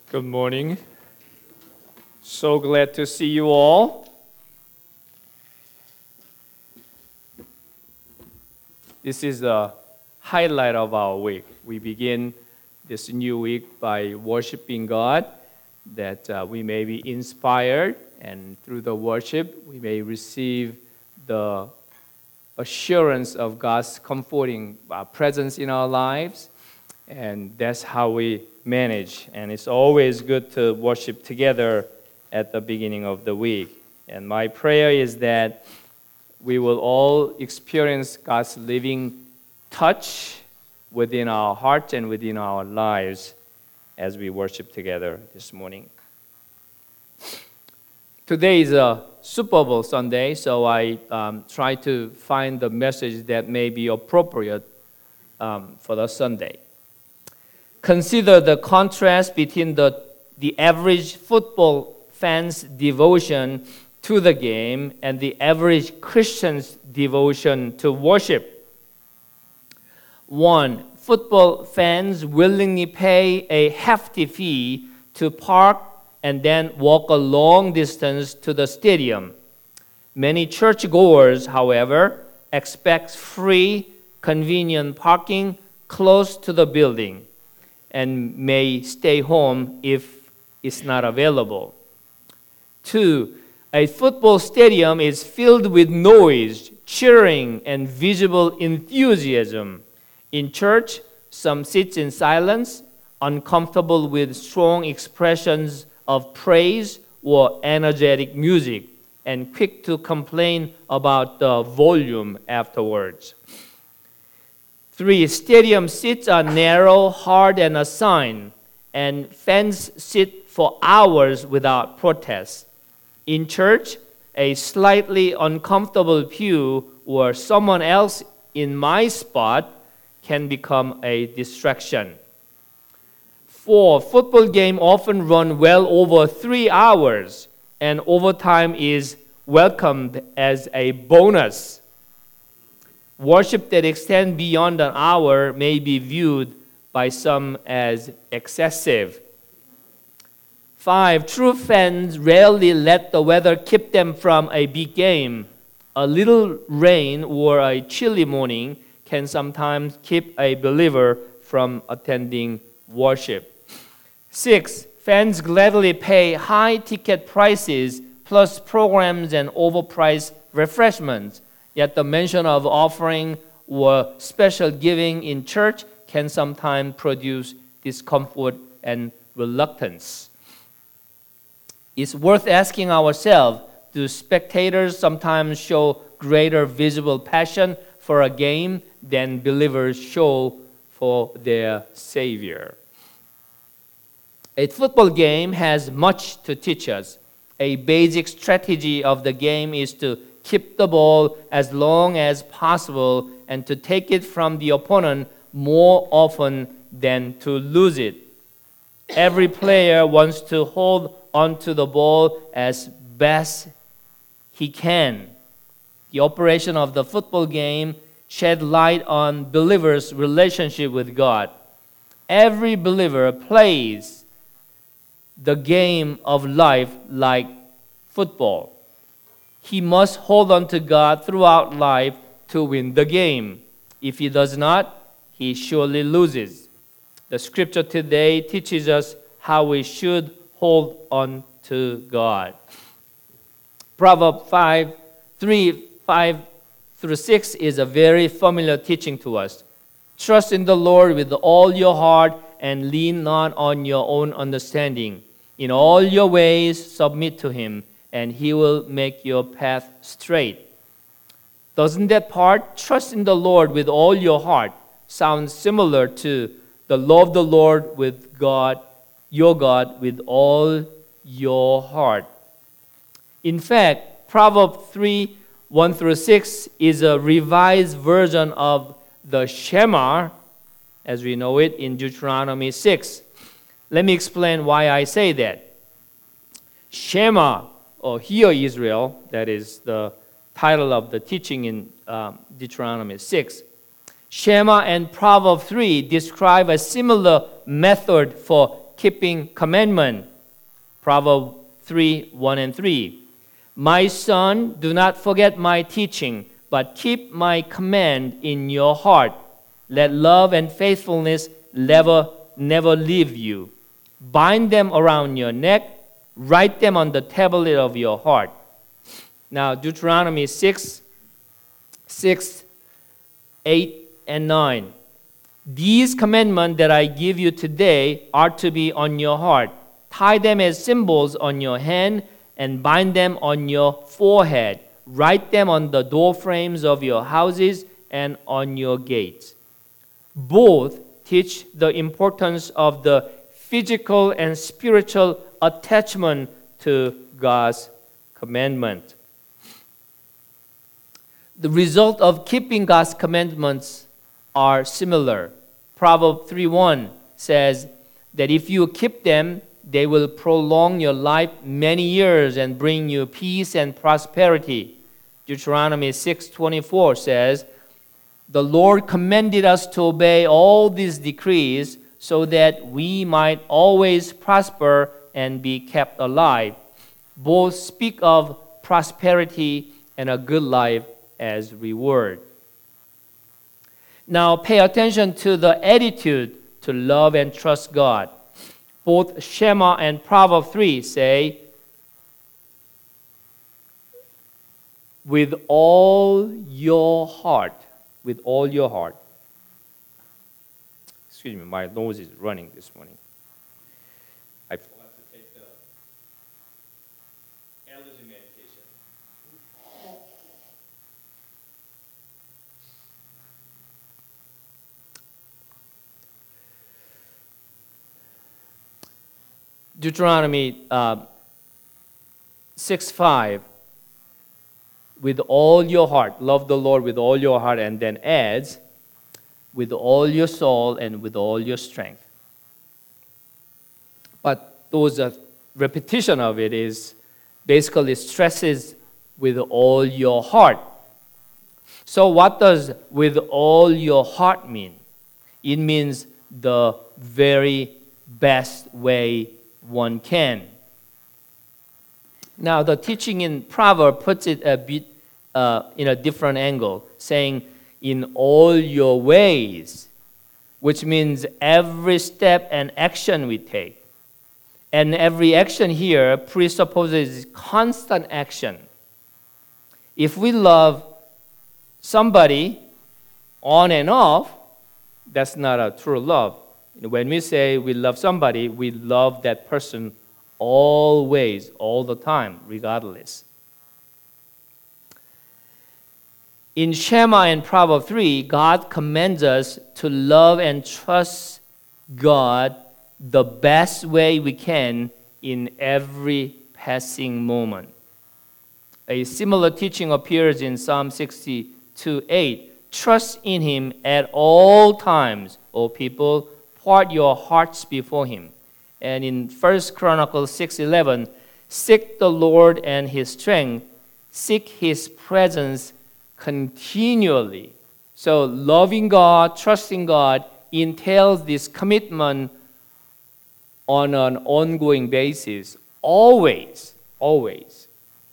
Good morning. So glad to see you all. This is the highlight of our week. We begin this new week by worshiping God, that we may be inspired, and through the worship, we may receive the assurance of God's comforting presence in our lives. And that's how we manage. And it's always good to worship together at the beginning of the week. And my prayer is that we will all experience God's living touch within our hearts and within our lives as we worship together this morning. Today is a Super Bowl Sunday, so I try to find the message that may be appropriate for the Sunday. Consider the contrast between the average football fan's devotion to the game and the average Christian's devotion to worship. 1. Football fans willingly pay a hefty fee to park and then walk a long distance to the stadium. Many churchgoers, however, expect free, convenient parking close to the building and may stay home if it's not available. 2. A football stadium is filled with noise, cheering, and visible enthusiasm. In church, some sit in silence, uncomfortable with strong expressions of praise or energetic music, and quick to complain about the volume afterwards. 3. Stadium seats are narrow, hard, and assigned, and fans sit for hours without protest. In church, a slightly uncomfortable pew or someone else in my spot can become a distraction. 4. Football games often run well over 3 hours, and overtime is welcomed as a bonus. Worship that extends beyond an hour may be viewed by some as excessive. 5. True fans rarely let the weather keep them from a big game. A little rain or a chilly morning can sometimes keep a believer from attending worship. 6. Fans gladly pay high ticket prices plus programs and overpriced refreshments. Yet the mention of offering or special giving in church can sometimes produce discomfort and reluctance. It's worth asking ourselves, do spectators sometimes show greater visible passion for a game than believers show for their Savior? A football game has much to teach us. A basic strategy of the game is to keep the ball as long as possible and to take it from the opponent more often than to lose it. Every player wants to hold onto the ball as best he can. The operation of the football game shed light on believers' relationship with God. Every believer plays the game of life like football. He must hold on to God throughout life to win the game. If he does not, he surely loses. The scripture today teaches us how we should hold on to God. Proverbs 5:3-5-6 is a very familiar teaching to us. Trust in the Lord with all your heart and lean not on your own understanding. In all your ways submit to Him, and He will make your path straight. Doesn't that part, trust in the Lord with all your heart, sound similar to the love the Lord with God, your God, with all your heart? In fact, Proverbs 3:1-6 is a revised version of the Shema, as we know it in Deuteronomy 6. Let me explain why I say that. Shema, or Hear Israel, that is the title of the teaching in Deuteronomy 6. Shema and Proverbs 3 describe a similar method for keeping commandment. Proverbs 3, 1 and 3. My son, do not forget my teaching, but keep my command in your heart. Let love and faithfulness never leave you. Bind them around your neck. Write them on the tablet of your heart. Now, Deuteronomy 6, 8, and 9. These commandments that I give you today are to be on your heart. Tie them as symbols on your hand and bind them on your forehead. Write them on the door frames of your houses and on your gates. Both teach the importance of the physical and spiritual attachment to God's commandment. The result of keeping God's commandments are similar. Proverbs 3:1 says that if you keep them, they will prolong your life many years and bring you peace and prosperity. Deuteronomy 6:24 says, the Lord commanded us to obey all these decrees so that we might always prosper and be kept alive. Both speak of prosperity and a good life as reward. Now pay attention to the attitude to love and trust God. Both Shema and Proverbs 3 say, with all your heart. With all your heart. Excuse me, my nose is running this morning. I forgot to take the allergy medication. Deuteronomy 6:5. With all your heart, love the Lord with all your heart, and then adds, with all your soul and with all your strength. But those repetition of it is basically stresses with all your heart. So what does with all your heart mean? It means the very best way one can. Now, the teaching in Proverbs puts it a bit in a different angle, saying, in all your ways, which means every step and action we take. And every action here presupposes constant action. If we love somebody on and off, that's not a true love. When we say we love somebody, we love that person always, all the time, regardless. In Shema and Proverbs 3, God commands us to love and trust God the best way we can in every passing moment. A similar teaching appears in Psalm 62:8. Trust in Him at all times, O people, pour your hearts before Him. And in 1 Chronicles 6:11, seek the Lord and His strength, seek His presence continually. So loving God, trusting God entails this commitment on an ongoing basis, always, always.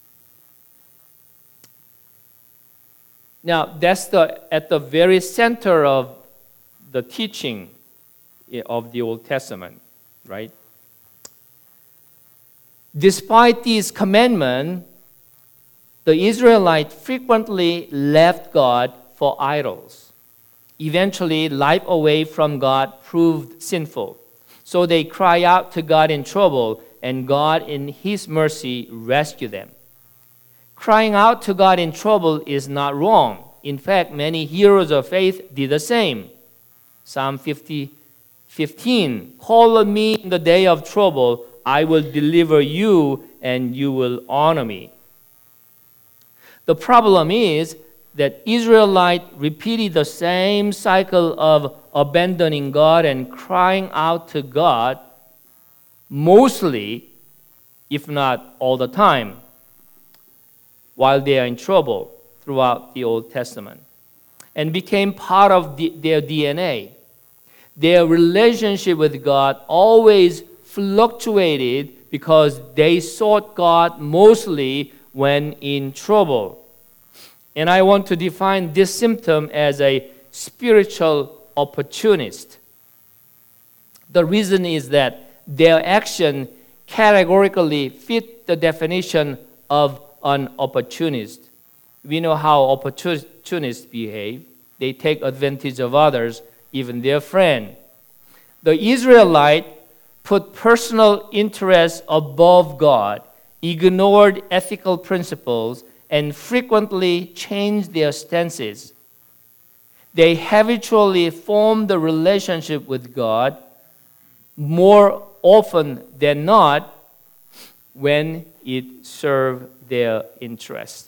Now, that's at the very center of the teaching of the Old Testament, right? Despite these commandments, the Israelites frequently left God for idols. Eventually, life away from God proved sinful. So they cry out to God in trouble, and God in His mercy rescued them. Crying out to God in trouble is not wrong. In fact, many heroes of faith did the same. Psalm 50:15, call on me in the day of trouble, I will deliver you, and you will honor me. The problem is that Israelites repeated the same cycle of abandoning God and crying out to God mostly, if not all the time, while they are in trouble throughout the Old Testament, and became part of their DNA. Their relationship with God always fluctuated because they sought God mostly when in trouble. And I want to define this symptom as a spiritual opportunist. The reason is that their action categorically fit the definition of an opportunist. We know how opportunists behave. They take advantage of others, even their friend. The Israelite put personal interest above God, ignored ethical principles, and frequently changed their stances. They habitually formed a relationship with God more often than not when it served their interest.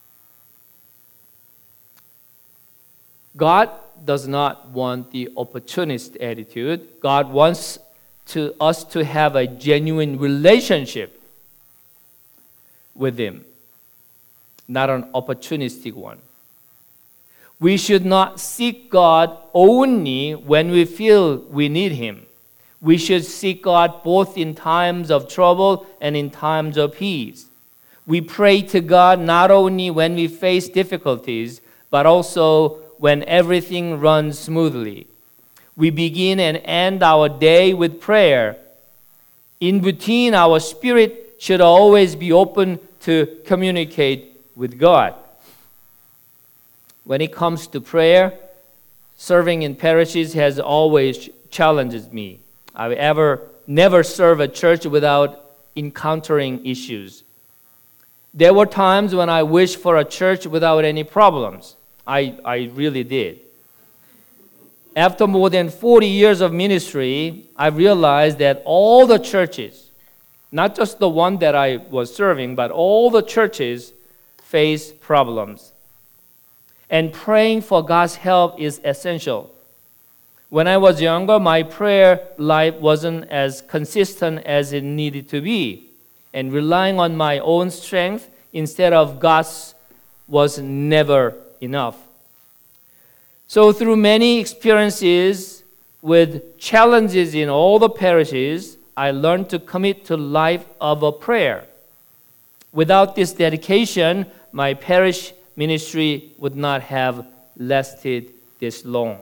God does not want the opportunist attitude. God wants us to have a genuine relationship with Him, not an opportunistic one. We should not seek God only when we feel we need Him. We should seek God both in times of trouble and in times of peace. We pray to God not only when we face difficulties, but also when everything runs smoothly. We begin and end our day with prayer. In between, our spirit should always be open to communicate with God. When it comes to prayer, serving in parishes has always challenged me. I've never served a church without encountering issues. There were times when I wished for a church without any problems. I really did. After more than 40 years of ministry, I realized that all the churches, not just the one that I was serving, but all the churches face problems. And praying for God's help is essential. When I was younger, my prayer life wasn't as consistent as it needed to be. And relying on my own strength instead of God's was never enough. So through many experiences with challenges in all the parishes, I learned to commit to life of a prayer. Without this dedication, my parish ministry would not have lasted this long.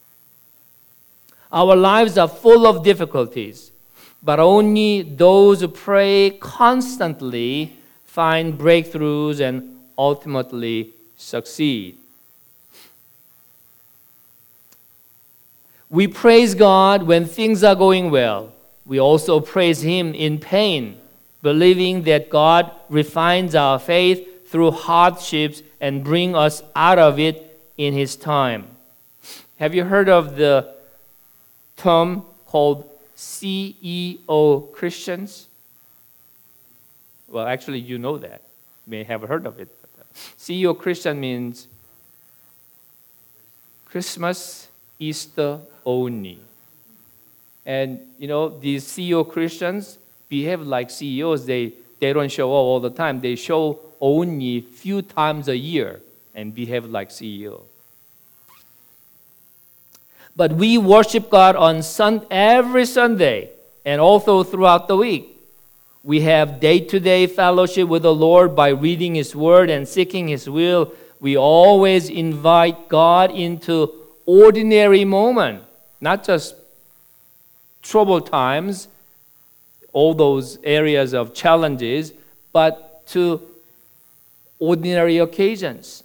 Our lives are full of difficulties, but only those who pray constantly find breakthroughs and ultimately succeed. We praise God when things are going well. We also praise Him in pain, believing that God refines our faith through hardships and brings us out of it in His time. Have you heard of the term called CEO Christians? Well, actually, you know that. You may have heard of it. CEO Christian means Christmas, Easter only. And, these CEO Christians behave like CEOs. They don't show up all the time. They show only few times a year and behave like CEO. But we worship God on every Sunday and also throughout the week. We have day-to-day fellowship with the Lord by reading His Word and seeking His will. We always invite God into ordinary moments, not just troubled times, all those areas of challenges, but to ordinary occasions.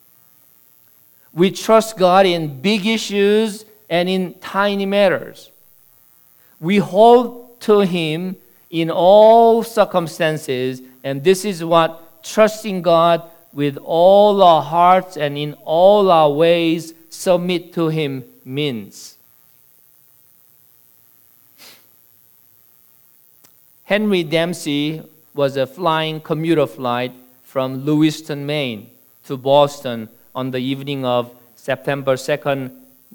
We trust God in big issues and in tiny matters. We hold to Him in all circumstances, and this is what trusting God with all our hearts and in all our ways submit to Him means. Henry Dempsey was a flying commuter flight from Lewiston, Maine to Boston on the evening of September 2nd,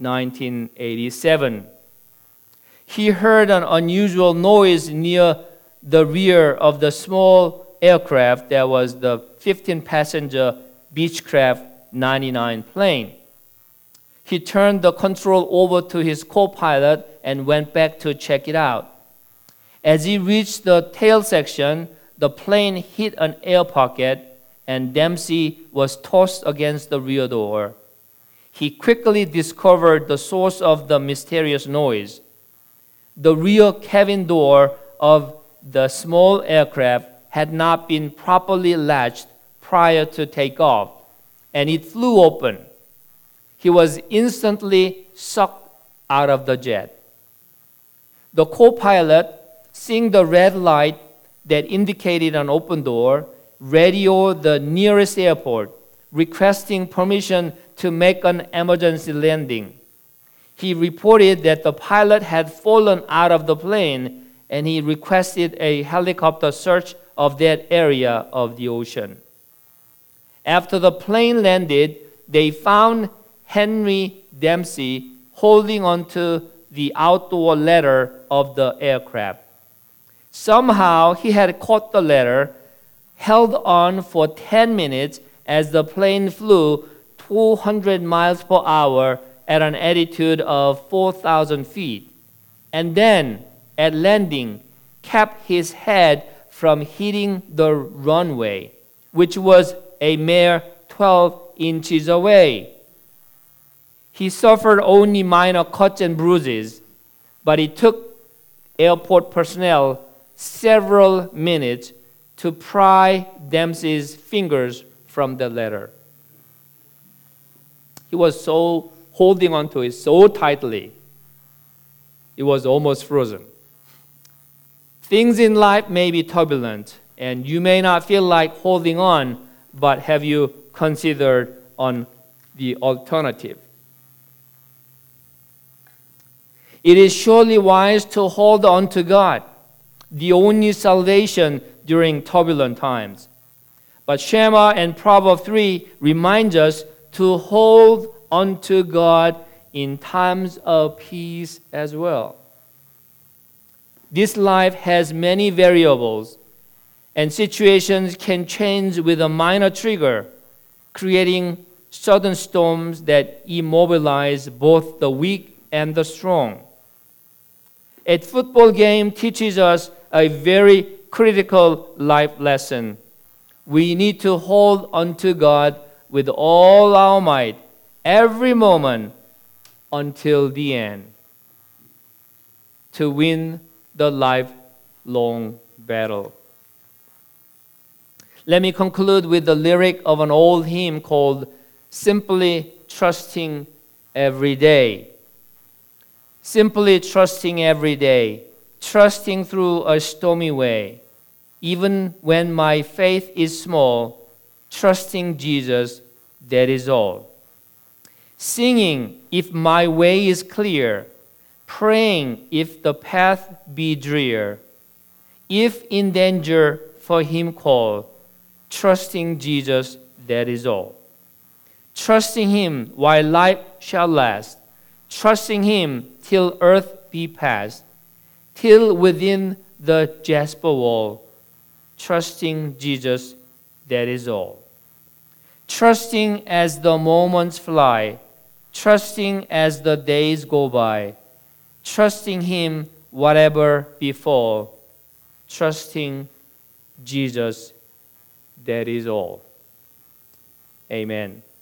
1987. He heard an unusual noise near the rear of the small aircraft that was the 15-passenger Beechcraft 99 plane. He turned the control over to his co-pilot and went back to check it out. As he reached the tail section, the plane hit an air pocket, and Dempsey was tossed against the rear door. He quickly discovered the source of the mysterious noise. The rear cabin door of the small aircraft had not been properly latched prior to takeoff, and it flew open. He was instantly sucked out of the jet. The co-pilot, seeing the red light that indicated an open door, radioed the nearest airport, requesting permission to make an emergency landing. He reported that the pilot had fallen out of the plane, and he requested a helicopter search of that area of the ocean. After the plane landed, they found Henry Dempsey holding onto the outdoor ladder of the aircraft. Somehow he had caught the ladder, held on for 10 minutes as the plane flew 200 miles per hour at an altitude of 4,000 feet, and then, at landing, kept his head from hitting the runway, which was a mere 12 inches away. He suffered only minor cuts and bruises, but it took airport personnel several minutes to pry Dempsey's fingers from the ladder. He was so holding onto it so tightly, it was almost frozen. Things in life may be turbulent, and you may not feel like holding on, but have you considered on the alternative? It is surely wise to hold on to God, the only salvation during turbulent times. But Shema and Proverbs 3 remind us to hold on to God in times of peace as well. This life has many variables, and situations can change with a minor trigger, creating sudden storms that immobilize both the weak and the strong. A football game teaches us a very critical life lesson. We need to hold on to God with all our might, every moment, until the end, to win the lifelong battle. Let me conclude with the lyric of an old hymn called Simply Trusting Every Day. Simply trusting every day, trusting through a stormy way. Even when my faith is small, trusting Jesus, that is all. Singing if my way is clear, praying if the path be drear. If in danger for him call, trusting Jesus, that is all. Trusting him while life shall last, trusting him till earth be past, till within the jasper wall, trusting Jesus, that is all. Trusting as the moments fly, trusting as the days go by, trusting him whatever befall, trusting Jesus, that is all. Amen.